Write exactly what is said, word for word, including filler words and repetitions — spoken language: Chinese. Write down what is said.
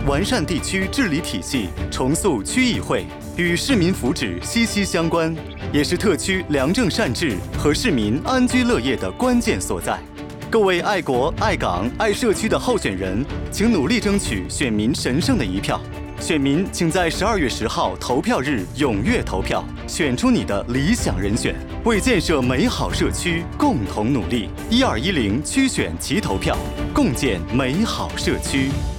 完善地区治理体系，重塑区议会，与市民福祉息息相关，也是特区良政善治和市民安居乐业的关键所在。各位爱国、爱港、爱社区的候选人，请努力争取选民神圣的一票。选民请在十二月十号投票日踊跃投票，选出你的理想人选，为建设美好社区共同努力。一二一零区选齐投票，共建美好社区。